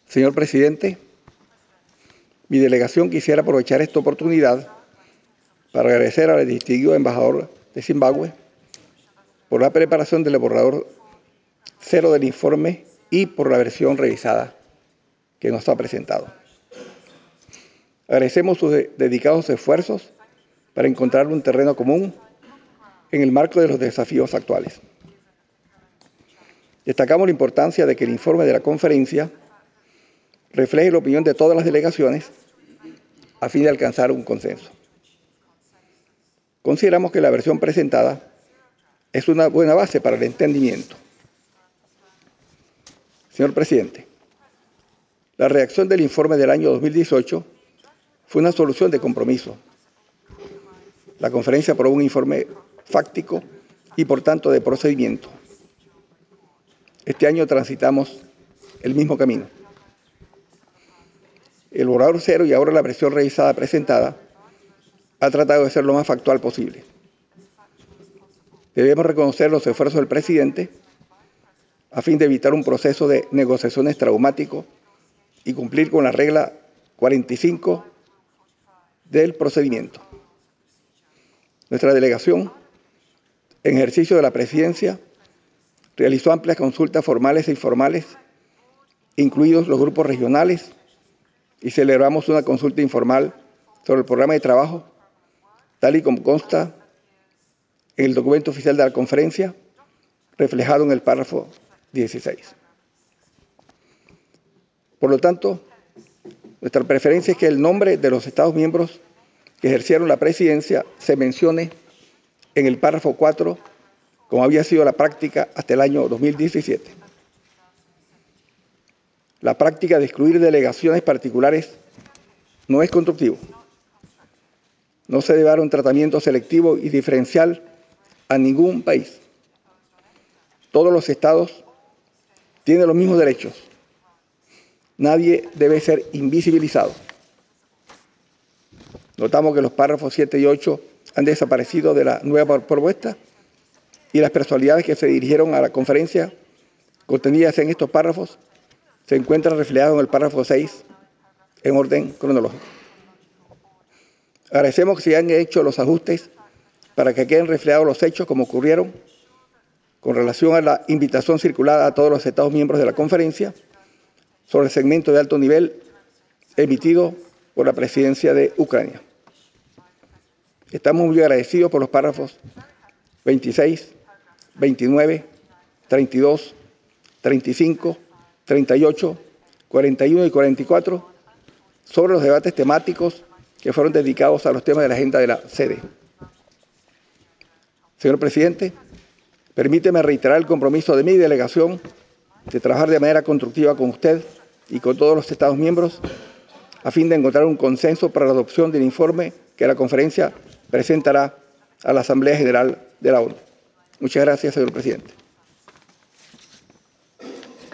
Señor presidente, mi delegación quisiera aprovechar esta oportunidad para agradecer al distinguido embajador de Zimbabue por la preparación del borrador cero del informe y por la versión revisada que nos ha presentado. Agradecemos sus dedicados esfuerzos para encontrar un terreno común en el marco de los desafíos actuales. Destacamos la importancia de que el informe de la conferencia refleje la opinión de todas las delegaciones a fin de alcanzar un consenso. Consideramos que la versión presentada es una buena base para el entendimiento. Señor presidente, la redacción del informe del año 2018 fue una solución de compromiso. La conferencia aprobó un informe fáctico y, por tanto, de procedimiento. Este año transitamos el mismo camino. El borrador cero y ahora la versión revisada presentada ha tratado de ser lo más factual posible. Debemos reconocer los esfuerzos del presidente a fin de evitar un proceso de negociaciones traumático y cumplir con la regla 45 del procedimiento. Nuestra delegación, en ejercicio de la presidencia, realizó amplias consultas formales e informales, incluidos los grupos regionales, y celebramos una consulta informal sobre el programa de trabajo, tal y como consta en el documento oficial de la conferencia, reflejado en el párrafo 16. Por lo tanto, nuestra preferencia es que el nombre de los Estados miembros que ejercieron la presidencia se mencione en el párrafo 4, como había sido la práctica hasta el año 2017. La práctica de excluir delegaciones particulares no es constructivo. No se debe dar un tratamiento selectivo y diferencial a ningún país. Todos los estados tienen los mismos derechos. Nadie debe ser invisibilizado. Notamos que los párrafos 7 y 8 han desaparecido de la nueva propuesta y las personalidades que se dirigieron a la conferencia contenidas en estos párrafos se encuentran reflejadas en el párrafo 6 en orden cronológico. Agradecemos que se hayan hecho los ajustes para que queden reflejados los hechos como ocurrieron con relación a la invitación circulada a todos los Estados miembros de la conferencia sobre el segmento de alto nivel emitido por la presidencia de Ucrania. Estamos muy agradecidos por los párrafos 26, 29, 32, 35, 38, 41 y 44 sobre los debates temáticos que fueron dedicados a los temas de la agenda de la sede. Señor presidente, permíteme reiterar el compromiso de mi delegación de trabajar de manera constructiva con usted y con todos los Estados miembros a fin de encontrar un consenso para la adopción del informe que la conferencia presentará a la Asamblea General de la ONU. Muchas gracias, señor presidente.